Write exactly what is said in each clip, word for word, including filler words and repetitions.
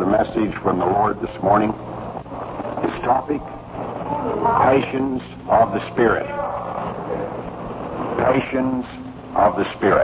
the message from the Lord this morning. This topic, passions of the Spirit. Passions of the Spirit.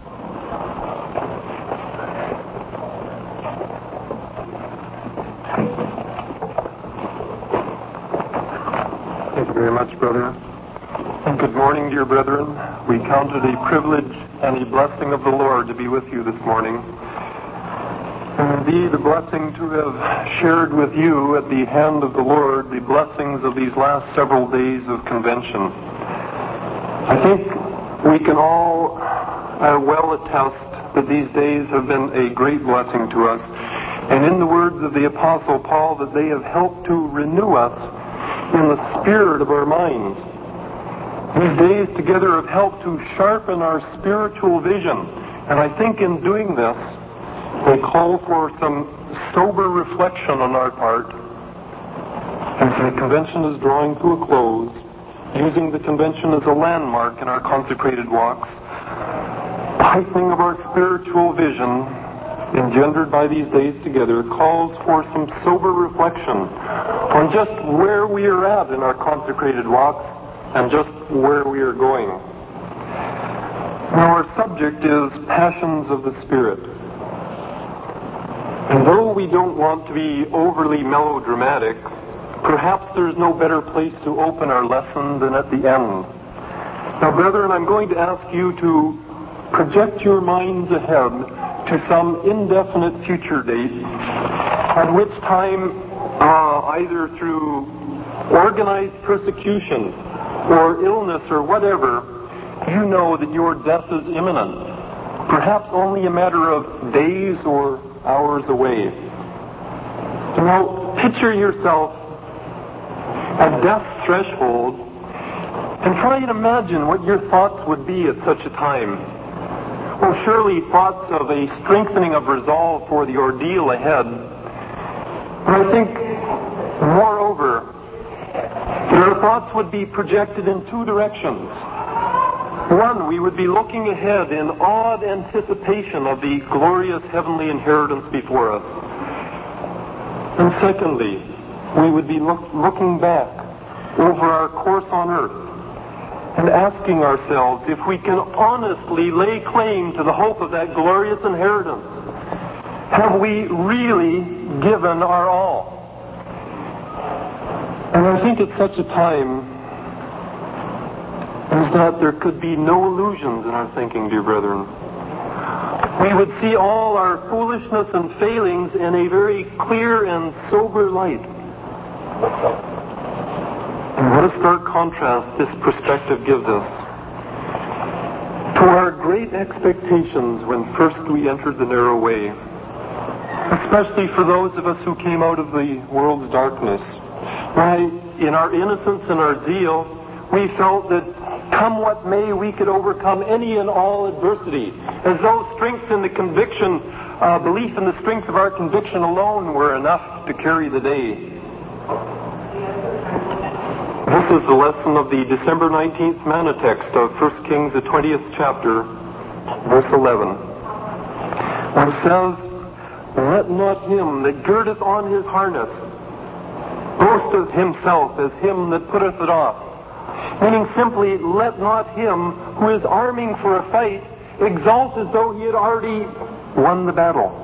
Thank you very much, brother. And good morning, dear brethren. We count it a privilege and a blessing of the Lord to be with you this morning. And indeed, a blessing to have shared with you at the hand of the Lord the blessings of these last several days of convention. I think we can all uh, well attest that these days have been a great blessing to us. And in the words of the Apostle Paul, that they have helped to renew us in the spirit of our minds. These days together have helped to sharpen our spiritual vision. And I think in doing this, they call for some sober reflection on our part. As the convention is drawing to a close, using the convention as a landmark in our consecrated walks, the heightening of our spiritual vision engendered by these days together calls for some sober reflection on just where we are at in our consecrated walks and just where we are going. Now, our subject is passions of the Spirit. And though we don't want to be overly melodramatic, perhaps there's no better place to open our lesson than at the end. Now, brethren, I'm going to ask you to project your minds ahead to some indefinite future date, at which time, uh, either through organized persecution or illness or whatever, you know that your death is imminent, perhaps only a matter of days or hours away. So now, picture yourself at death's threshold and try and imagine what your thoughts would be at such a time. Well, surely thoughts of a strengthening of resolve for the ordeal ahead. But I think, moreover, your thoughts would be projected in two directions. One, we would be looking ahead in awed anticipation of the glorious heavenly inheritance before us. And secondly, we would be look, looking back over our course on earth and asking ourselves if we can honestly lay claim to the hope of that glorious inheritance. Have we really given our all? And I think at such a time as that there could be no illusions in our thinking, dear brethren. We would see all our foolishness and failings in a very clear and sober light. And what a stark contrast this perspective gives us to our great expectations when first we entered the narrow way, especially for those of us who came out of the world's darkness. Why, in our innocence and our zeal, we felt that come what may, we could overcome any and all adversity, as though strength in the conviction, uh, belief in the strength of our conviction alone were enough to carry the day. This is the lesson of the December nineteenth manna text of First Kings, the twentieth chapter, verse eleven, where it says, "Let not him that girdeth on his harness boast of himself as him that putteth it off." Meaning simply, let not him who is arming for a fight exalt as though he had already won the battle.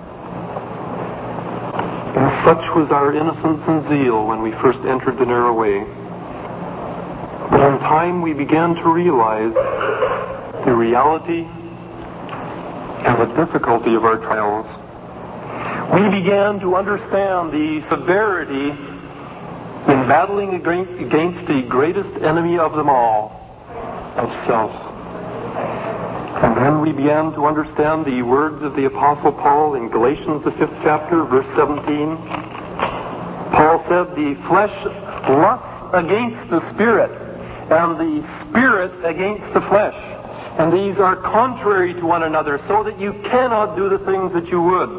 And such was our innocence and zeal when we first entered the narrow way. But in time we began to realize the reality and the difficulty of our trials. We began to understand the severity in battling against the greatest enemy of them all, of self. And then we began to understand the words of the Apostle Paul in Galatians, the fifth chapter, verse seventeen. Paul said, "The flesh lusts against the Spirit, and the Spirit against the flesh. And these are contrary to one another, so that you cannot do the things that you would."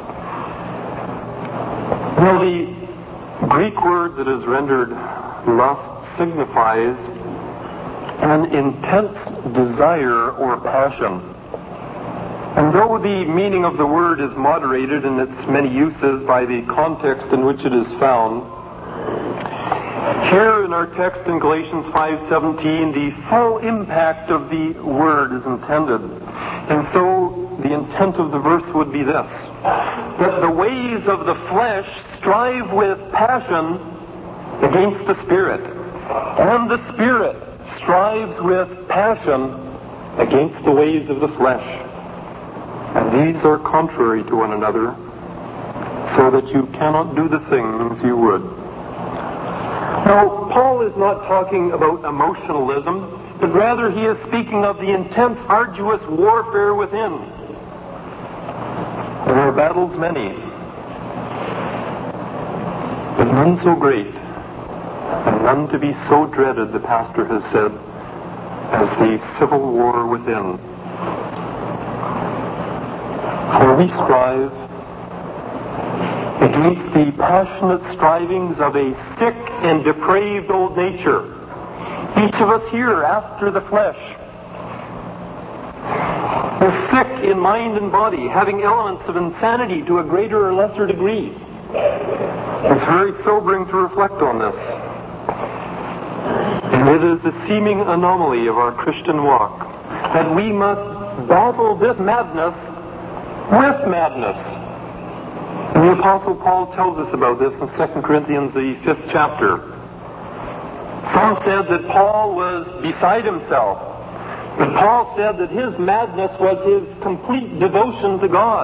Now, the Greek word that is rendered lust signifies an intense desire or passion. And And though the meaning of the word is moderated in its many uses by the context in which it is found, here in our text in Galatians five seventeen, the full impact of the word is intended. And so the intent of the verse would be this: that the ways of the flesh strive with passion against the Spirit, and the Spirit strives with passion against the ways of the flesh. And these are contrary to one another, so that you cannot do the things you would. Now, Paul is not talking about emotionalism, but rather he is speaking of the intense, arduous warfare within. There are battles many, but none so great, and none to be so dreaded, the pastor has said, as the civil war within. For we strive against the passionate strivings of a sick and depraved old nature, each of us here after the flesh, is sick in mind and body, having elements of insanity to a greater or lesser degree. It's very sobering to reflect on this. And it is a seeming anomaly of our Christian walk that we must battle this madness with madness. And the Apostle Paul tells us about this in Second Corinthians, the fifth chapter. Some said that Paul was beside himself. But Paul said that his madness was his complete devotion to God.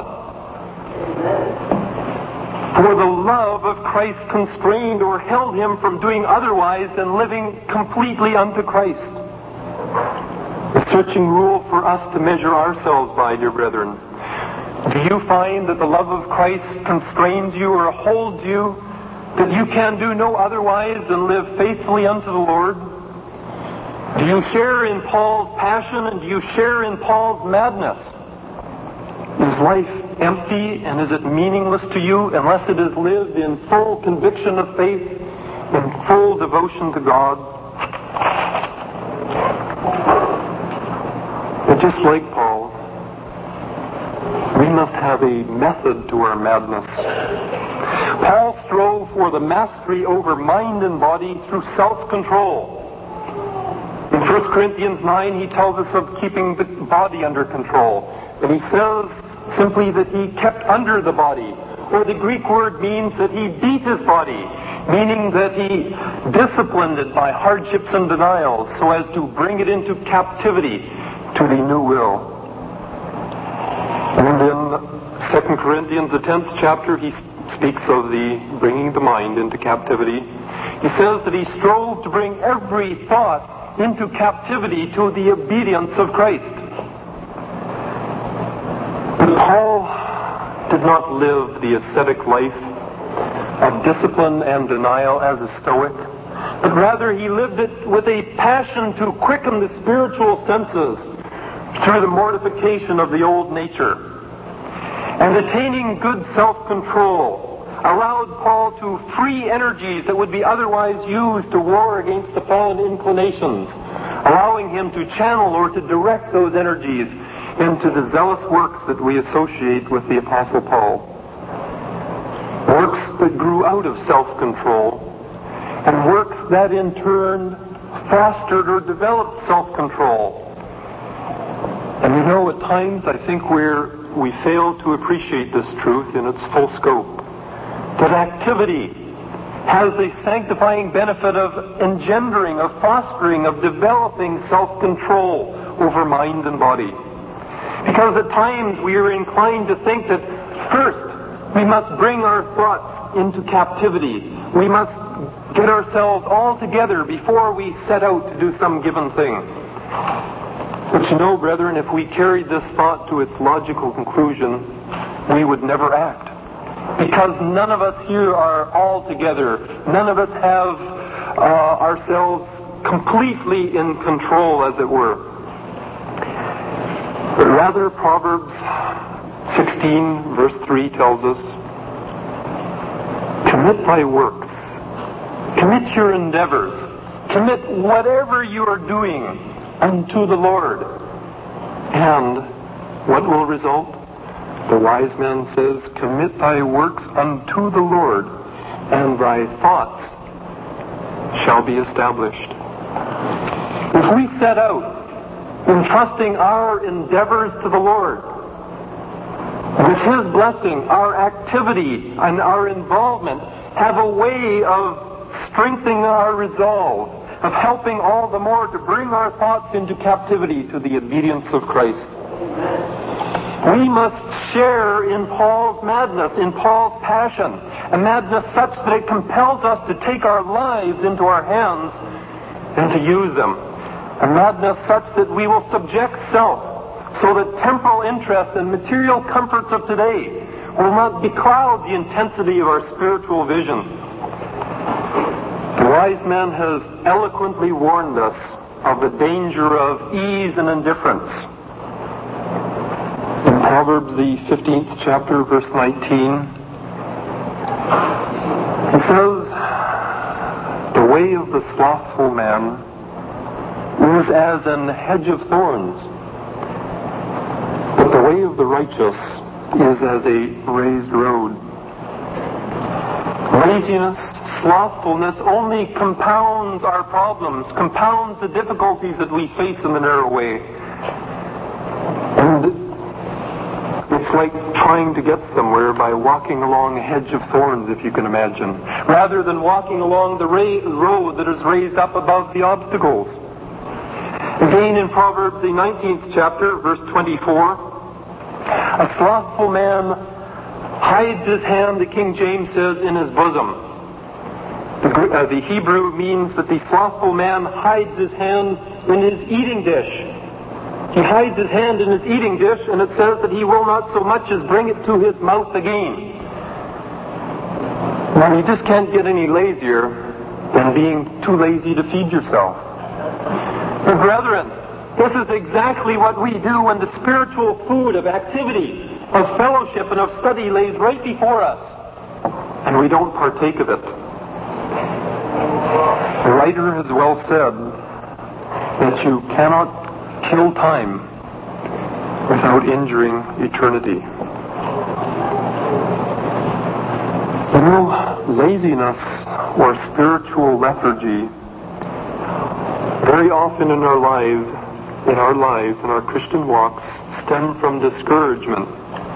For the love of Christ constrained or held him from doing otherwise than living completely unto Christ. A searching rule for us to measure ourselves by, dear brethren. Do you find that the love of Christ constrains you or holds you, that you can do no otherwise than live faithfully unto the Lord? Do you share in Paul's passion, and do you share in Paul's madness? Is life empty, and is it meaningless to you unless it is lived in full conviction of faith, in full devotion to God? But just like Paul, we must have a method to our madness. Paul strove for the mastery over mind and body through self-control. In First Corinthians nine, he tells us of keeping the body under control. And he says simply that he kept under the body. Or the Greek word means that he beat his body, meaning that he disciplined it by hardships and denials so as to bring it into captivity to the new will. And in Second Corinthians, the tenth chapter, he speaks of the bringing the mind into captivity. He says that he strove to bring every thought into captivity to the obedience of Christ. But Paul did not live the ascetic life of discipline and denial as a Stoic, but rather he lived it with a passion to quicken the spiritual senses through the mortification of the old nature. And attaining good self-control allowed Paul to free energies that would be otherwise used to war against the fallen inclinations, allowing him to channel or to direct those energies into the zealous works that we associate with the Apostle Paul. Works that grew out of self-control, and works that in turn fostered or developed self-control. And you know, at times I think we're, we fail to appreciate this truth in its full scope. That activity has a sanctifying benefit of engendering, of fostering, of developing self-control over mind and body. Because at times we are inclined to think that first we must bring our thoughts into captivity. We must get ourselves all together before we set out to do some given thing. But you know, brethren, if we carried this thought to its logical conclusion, we would never act. Because none of us here are all together. None of us have uh, ourselves completely in control, as it were. But rather, Proverbs sixteen, verse three tells us, commit thy works, commit your endeavors, commit whatever you are doing unto the Lord. And what will result? The wise man says, "Commit thy works unto the Lord, and thy thoughts shall be established." If we set out entrusting our endeavors to the Lord, with His blessing, our activity and our involvement have a way of strengthening our resolve, of helping all the more to bring our thoughts into captivity to the obedience of Christ. We must share in Paul's madness, in Paul's passion, a madness such that it compels us to take our lives into our hands and to use them. A madness such that we will subject self, so that temporal interest and material comforts of today will not becloud the intensity of our spiritual vision. The wise man has eloquently warned us of the danger of ease and indifference. In Proverbs, the fifteenth chapter, verse nineteen, it says, "The way of the slothful man is as an hedge of thorns, but the way of the righteous is as a raised road." Laziness, slothfulness only compounds our problems, compounds the difficulties that we face in the narrow way. And it's like trying to get somewhere by walking along a hedge of thorns, if you can imagine, rather than walking along the ra- road that is raised up above the obstacles. Again in Proverbs, the nineteenth chapter, verse twenty-four, "A slothful man hides his hand," the King James says, "in his bosom." The, uh, the Hebrew means that the slothful man hides his hand in his eating dish. He hides his hand in his eating dish, and it says that he will not so much as bring it to his mouth again. Now, you just can't get any lazier than being too lazy to feed yourself. But brethren, this is exactly what we do when the spiritual food of activity, of fellowship, and of study lays right before us, and we don't partake of it. The writer has well said that you cannot kill time without injuring eternity. You know, laziness or spiritual lethargy very often in our lives, in our lives, in our Christian walks, stem from discouragement.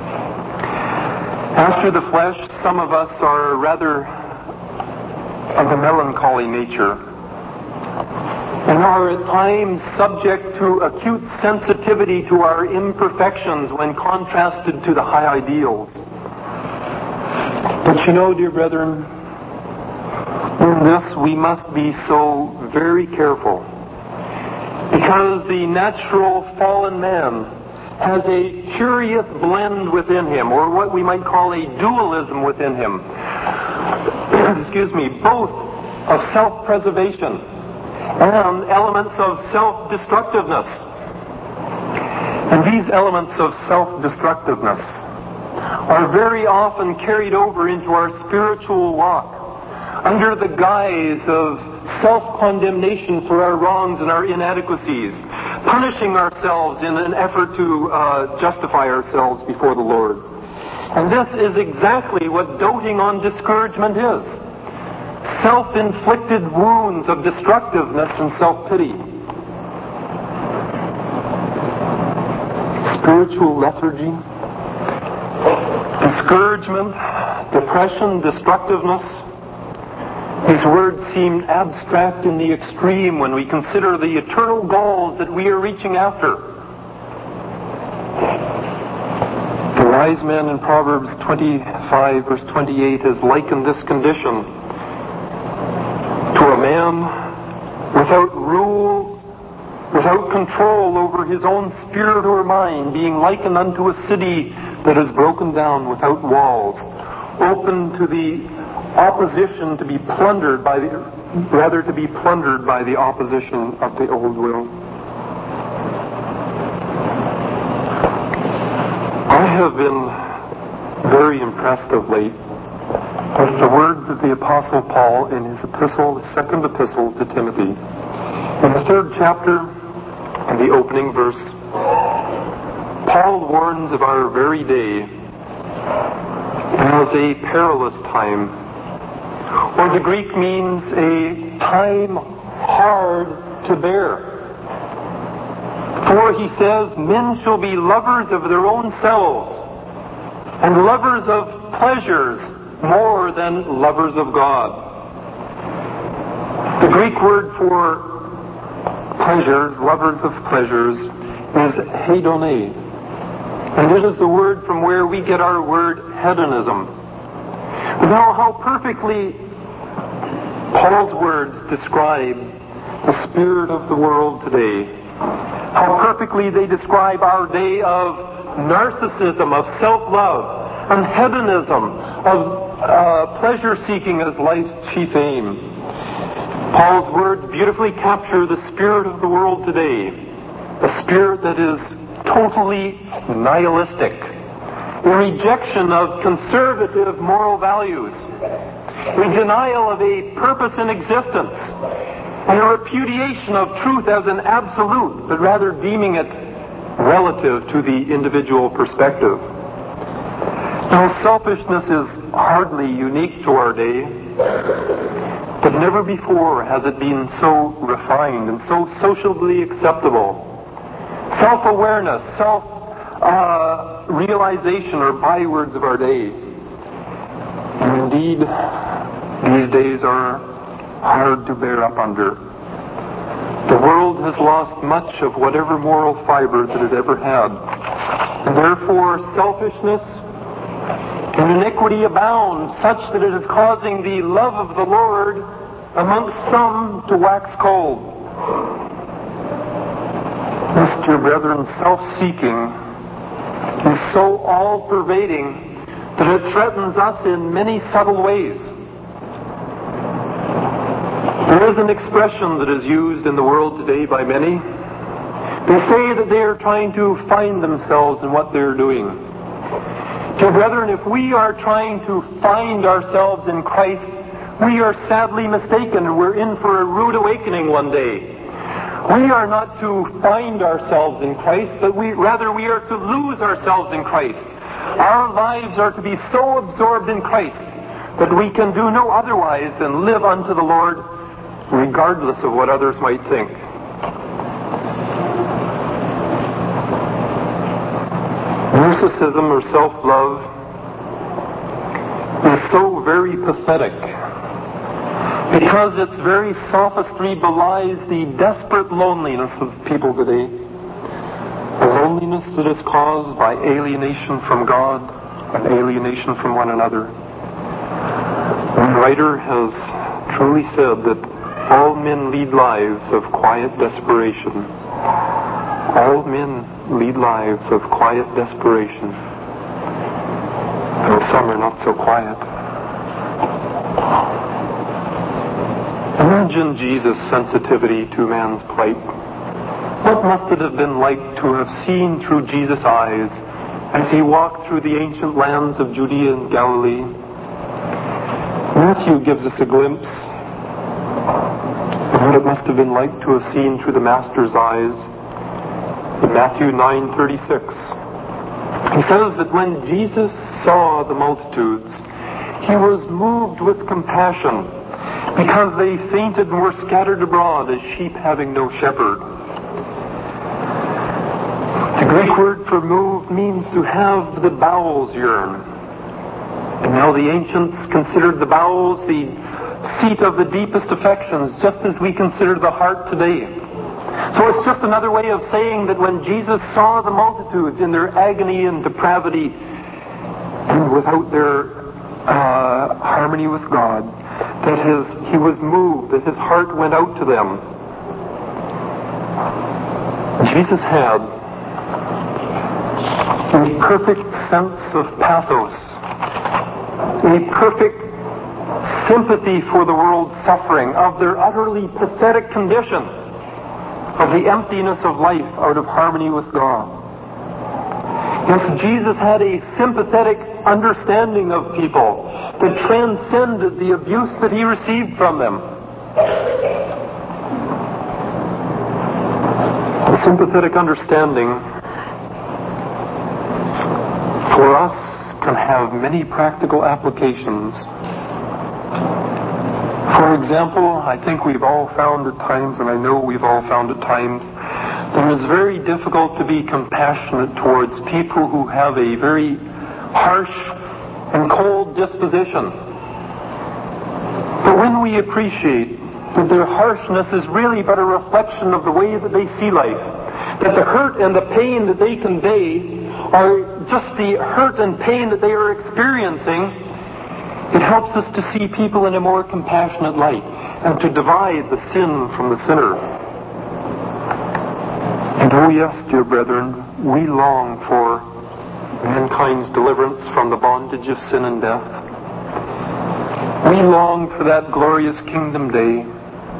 After the flesh, some of us are rather of a melancholy nature, and are at times subject to acute sensitivity to our imperfections when contrasted to the high ideals. But you know, dear brethren, in this we must be so very careful, because the natural fallen man has a curious blend within him, or what we might call a dualism within him. Excuse me, both of self-preservation and elements of self-destructiveness. And these elements of self-destructiveness are very often carried over into our spiritual walk under the guise of self-condemnation for our wrongs and our inadequacies, punishing ourselves in an effort to uh, justify ourselves before the Lord. And this is exactly what doting on discouragement is. Self-inflicted wounds of destructiveness and self-pity. Spiritual lethargy, discouragement, depression, destructiveness. These words seem abstract in the extreme when we consider the eternal goals that we are reaching after. The wise man in Proverbs twenty-five, verse twenty-eight, has likened this condition to a man without rule, without control over his own spirit or mind, being likened unto a city that is broken down without walls, open to the opposition to be plundered by the, rather to be plundered by the opposition of the old will. I have been very impressed of late with the words of the Apostle Paul in his epistle, the second epistle to Timothy. In the third chapter, in the opening verse, Paul warns of our very day as a perilous time. Or the Greek means a time hard to bear. For he says, men shall be lovers of their own selves, and lovers of pleasures more than lovers of God. The Greek word for pleasures, lovers of pleasures, is hedone. And it is the word from where we get our word hedonism. Now, how perfectly Paul's words describe the spirit of the world today. How perfectly they describe our day of narcissism, of self-love, and hedonism, of uh, pleasure-seeking as life's chief aim. Paul's words beautifully capture the spirit of the world today, a spirit that is totally nihilistic, a rejection of conservative moral values, a denial of a purpose in existence, and a repudiation of truth as an absolute, but rather deeming it relative to the individual perspective. Now, selfishness is hardly unique to our day, but never before has it been so refined and so socially acceptable. Self-awareness, self-realization uh, are bywords of our day. And indeed, these days are hard to bear up under. The world has lost much of whatever moral fiber that it ever had. And therefore, selfishness and iniquity abound, such that it is causing the love of the Lord amongst some to wax cold. This, dear brethren, self-seeking is so all-pervading that it threatens us in many subtle ways. There is an expression that is used in the world today by many. They say that they are trying to find themselves in what they're doing. Dear brethren, if we are trying to find ourselves in Christ, we are sadly mistaken, and we're in for a rude awakening one day. We are not to find ourselves in Christ, but we rather we are to lose ourselves in Christ. Our lives are to be so absorbed in Christ that we can do no otherwise than live unto the Lord, regardless of what others might think. Narcissism or self-love is so very pathetic because its very sophistry belies the desperate loneliness of people today. A loneliness that is caused by alienation from God and alienation from one another. One writer has truly said that all men lead lives of quiet desperation. All men lead lives of quiet desperation, though some are not so quiet. Imagine Jesus' sensitivity to man's plight. What must it have been like to have seen through Jesus' eyes as he walked through the ancient lands of Judea and Galilee? Matthew gives us a glimpse of what it must have been like to have seen through the Master's eyes. In Matthew nine thirty-six, he says that when Jesus saw the multitudes, he was moved with compassion because they fainted and were scattered abroad as sheep having no shepherd. The Greek word for moved means to have the bowels yearn. And now the ancients considered the bowels the seat of the deepest affections, just as we consider the heart today. So it's just another way of saying that when Jesus saw the multitudes in their agony and depravity, and without their uh, harmony with God, that his, he was moved, that his heart went out to them. Jesus had a perfect sense of pathos, a perfect sympathy for the world's suffering, of their utterly pathetic condition, of the emptiness of life out of harmony with God. Yes, Jesus had a sympathetic understanding of people that transcended the abuse that he received from them. A sympathetic understanding for us can have many practical applications. For example, I think we've all found at times, and I know we've all found at times, that it is very difficult to be compassionate towards people who have a very harsh and cold disposition. But when we appreciate that their harshness is really but a reflection of the way that they see life, that the hurt and the pain that they convey are just the hurt and pain that they are experiencing, it helps us to see people in a more compassionate light and to divide the sin from the sinner. And oh yes, dear brethren, we long for mankind's deliverance from the bondage of sin and death. We long for that glorious kingdom day.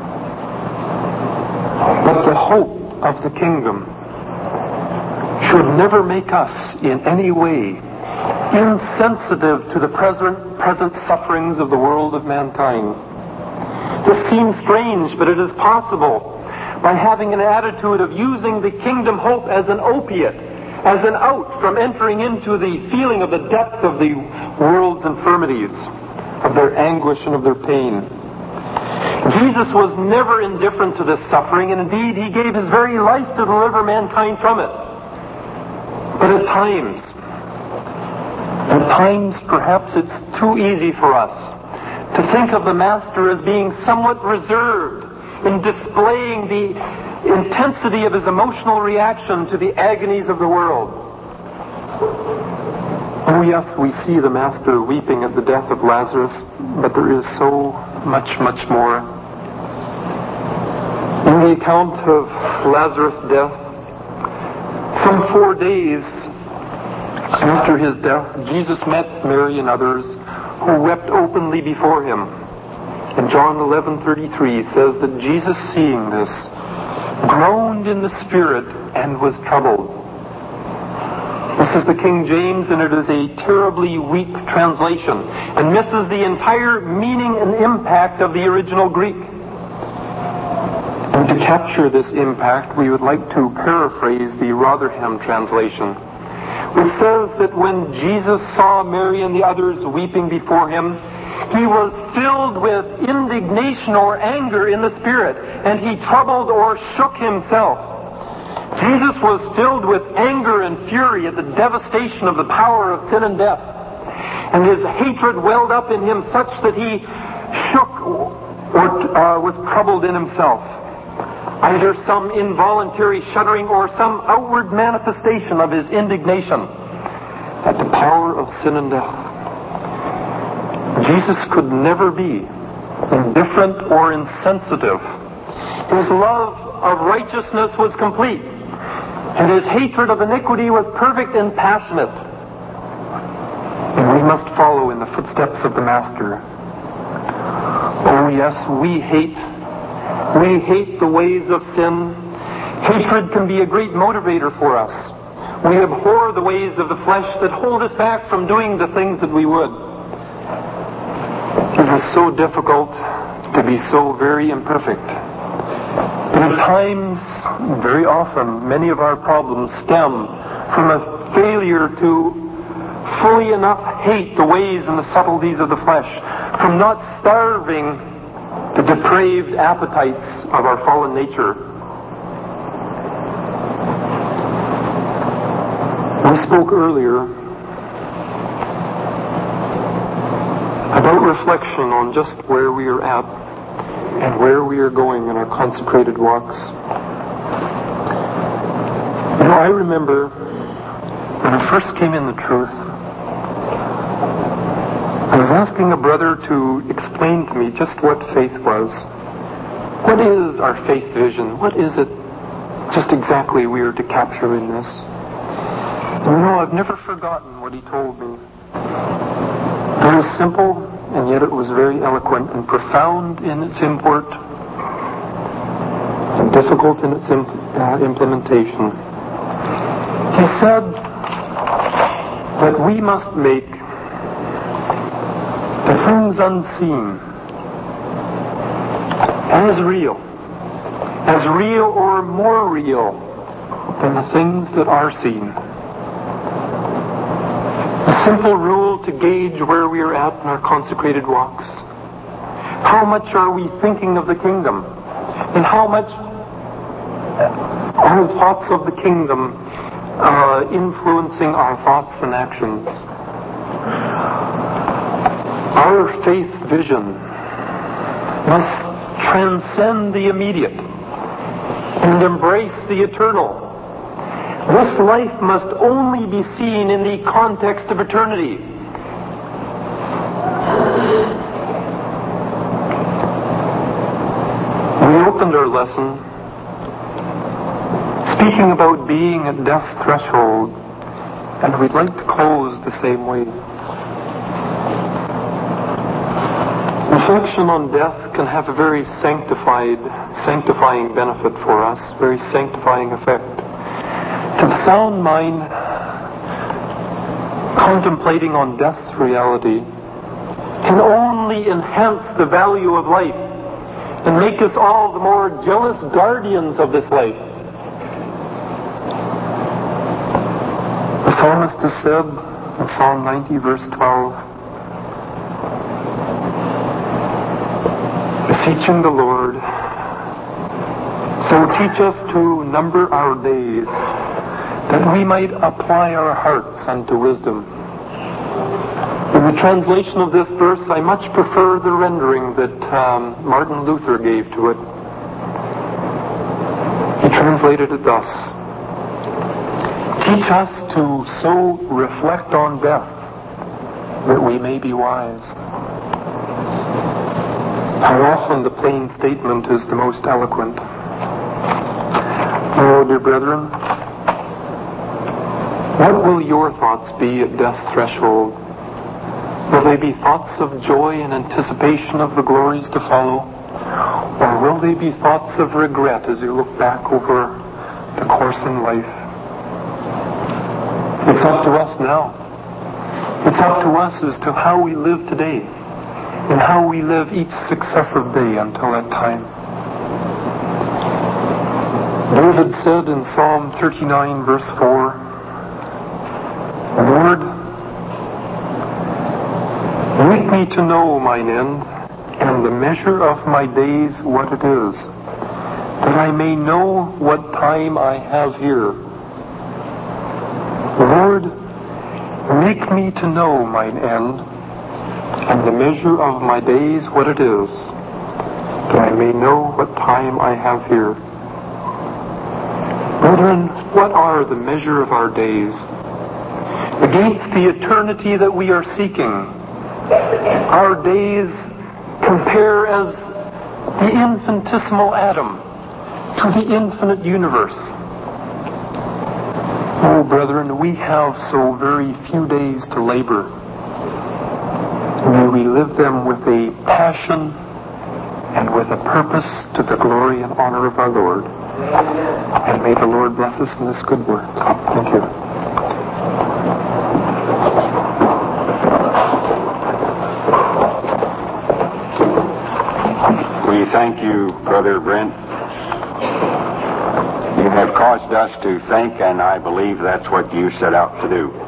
But the hope of the kingdom should never make us in any way insensitive to the present, present sufferings of the world of mankind. This seems strange, but it is possible by having an attitude of using the kingdom hope as an opiate, as an out from entering into the feeling of the depth of the world's infirmities, of their anguish and of their pain. Jesus was never indifferent to this suffering, and indeed he gave his very life to deliver mankind from it. But at times, At times, perhaps it's too easy for us to think of the Master as being somewhat reserved in displaying the intensity of his emotional reaction to the agonies of the world. Oh yes, we see the Master weeping at the death of Lazarus, but there is so much, much more. In the account of Lazarus' death, some four days after his death, Jesus met Mary and others who wept openly before him. And John eleven thirty-three says that Jesus, seeing this, groaned in the spirit and was troubled. This is the King James, and it is a terribly weak translation and misses the entire meaning and impact of the original Greek. And to capture this impact, we would like to paraphrase the Rotherham translation, which says that when Jesus saw Mary and the others weeping before him, he was filled with indignation or anger in the spirit, and he troubled or shook himself. Jesus was filled with anger and fury at the devastation of the power of sin and death, and his hatred welled up in him such that he shook or uh, was troubled in himself. Either some involuntary shuddering or some outward manifestation of his indignation at the power of sin and death. Jesus could never be indifferent or insensitive. His love of righteousness was complete, and his hatred of iniquity was perfect and passionate. And we must follow in the footsteps of the Master. Oh yes, we hate We hate the ways of sin. Hatred can be a great motivator for us. We abhor the ways of the flesh that hold us back from doing the things that we would. It is so difficult to be so very imperfect. But at times, very often, many of our problems stem from a failure to fully enough hate the ways and the subtleties of the flesh, from not starving the depraved appetites of our fallen nature. We spoke earlier about reflection on just where we are at and where we are going in our consecrated walks. You know, I remember when I first came in the truth, I was asking a brother to explain to me just what faith was. What is our faith vision? What is it just exactly we are to capture in this? And you know, I've never forgotten what he told me. It was simple, and yet it was very eloquent and profound in its import, and difficult in its imp- uh, implementation. He said that we must make the things unseen as real, as real or more real than the things that are seen. The simple rule to gauge where we are at in our consecrated walks. How much are we thinking of the kingdom? And how much are the thoughts of the kingdom uh, influencing our thoughts and actions? Our faith vision must transcend the immediate and embrace the eternal. This life must only be seen in the context of eternity. We opened our lesson speaking about being at death's threshold, and we'd like to close the same way. Reflection on death can have a very sanctified, sanctifying benefit for us, very sanctifying effect. To the sound mind, contemplating on death's reality can only enhance the value of life and make us all the more jealous guardians of this life. The psalmist has said in Psalm ninety, verse twelve, beseeching the Lord, so teach us to number our days, that we might apply our hearts unto wisdom. In the translation of this verse, I much prefer the rendering that um, Martin Luther gave to it. He translated it thus: teach us to so reflect on death that we may be wise. How often the plain statement is the most eloquent. Oh, dear brethren, what will your thoughts be at death's threshold? Will they be thoughts of joy and anticipation of the glories to follow? Or will they be thoughts of regret as you look back over the course in life? It's up to us now. It's up to us as to how we live today and how we live each successive day until that time. David said in Psalm thirty-nine, verse four, Lord, make me to know mine end, and the measure of my days what it is, that I may know what time I have here. Lord, make me to know mine end, and the measure of my days what it is, that I may know what time I have here. Brethren, what are the measure of our days? Against the eternity that we are seeking, our days compare as the infinitesimal atom to the infinite universe. Oh, brethren, we have so very few days to labor. May we live them with a passion and with a purpose to the glory and honor of our Lord. And may the Lord bless us in this good work. Thank you. We thank you, Brother Brent. You have caused us to think, and I believe that's what you set out to do.